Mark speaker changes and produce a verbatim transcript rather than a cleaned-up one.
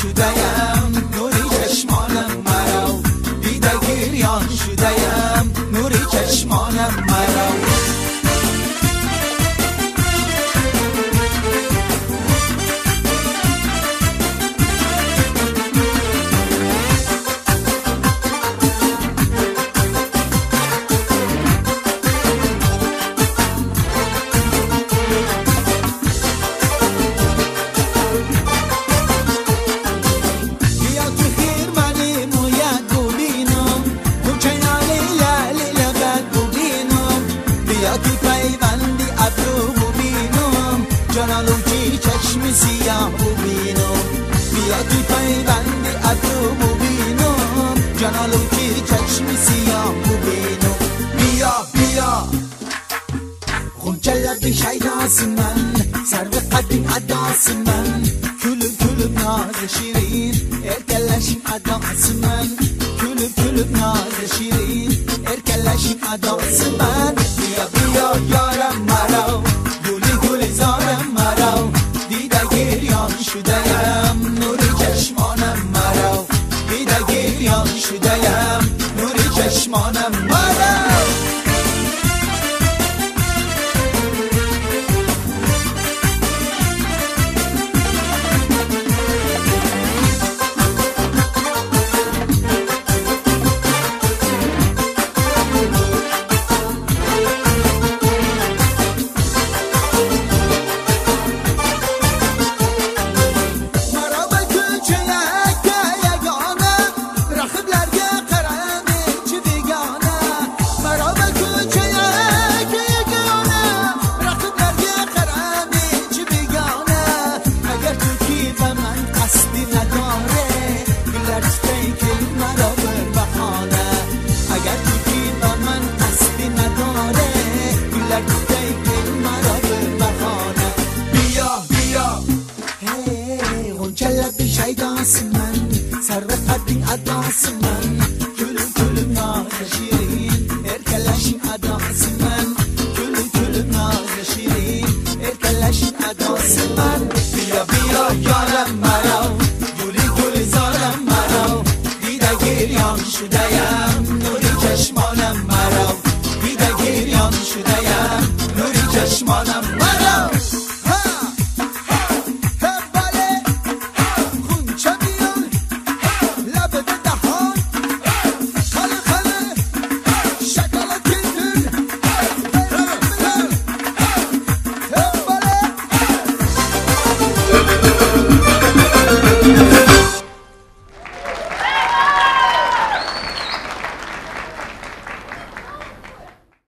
Speaker 1: شده‌ام نوری چشمانم مرا دیده گریان شده‌ام نوری چشمانم مرا جانالوچی چشم سیاه ببینم بیا تو پیوند ابرو ببینم جانالوچی چشم سیاه ببینم بیا بیا غنچه لب شیداس من سر به قدیم عداس من کلوب کلوب ناز شیرین ارکلشیم عداس من کلوب کلوب ناز شیرین ارکلشیم عداس من بیا بیا یارم مرا زارم مرا دیده گریان شده‌ام نوری چشمانم مرا دیده گریان شده‌ام نوری چشمانم مرا شیداس من سر به قدیم عداس من